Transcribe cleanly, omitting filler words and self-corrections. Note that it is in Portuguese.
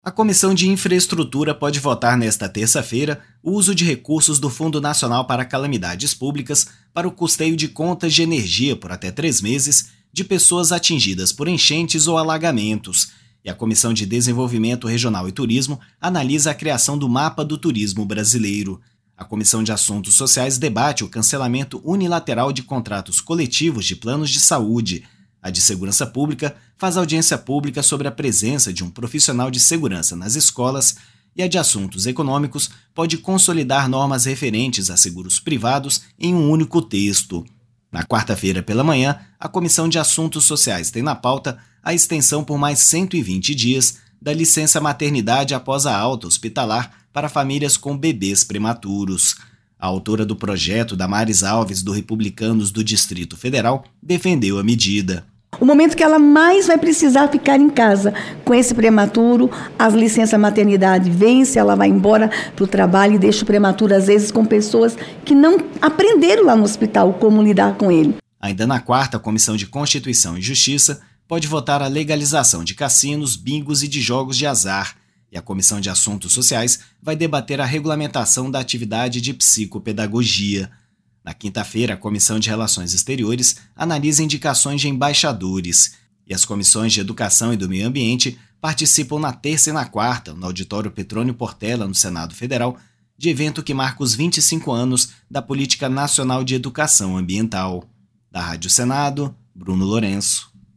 A Comissão de Infraestrutura pode votar nesta terça-feira o uso de recursos do Fundo Nacional para Calamidades Públicas para o custeio de contas de energia por até 3 meses de pessoas atingidas por enchentes ou alagamentos. E a Comissão de Desenvolvimento Regional e Turismo analisa a criação do Mapa do Turismo Brasileiro. A Comissão de Assuntos Sociais debate o cancelamento unilateral de contratos coletivos de planos de saúde. A de Segurança Pública faz audiência pública sobre a presença de um profissional de segurança nas escolas e a de Assuntos Econômicos pode consolidar normas referentes a seguros privados em um único texto. Na quarta-feira pela manhã, a Comissão de Assuntos Sociais tem na pauta a extensão por mais 120 dias da licença maternidade após a alta hospitalar para famílias com bebês prematuros. A autora do projeto, Damares Alves, do Republicanos do Distrito Federal, defendeu a medida. O momento que ela mais vai precisar ficar em casa com esse prematuro, as licenças maternidade vence, ela vai embora para o trabalho e deixa o prematuro, às vezes, com pessoas que não aprenderam lá no hospital como lidar com ele. Ainda na quarta, a Comissão de Constituição e Justiça pode votar a legalização de cassinos, bingos e de jogos de azar. E a Comissão de Assuntos Sociais vai debater a regulamentação da atividade de psicopedagogia. Na quinta-feira, a Comissão de Relações Exteriores analisa indicações de embaixadores. E as comissões de Educação e do Meio Ambiente participam na terça e na quarta, no Auditório Petrônio Portela, no Senado Federal, de evento que marca os 25 anos da Política Nacional de Educação Ambiental. Da Rádio Senado, Bruno Lourenço.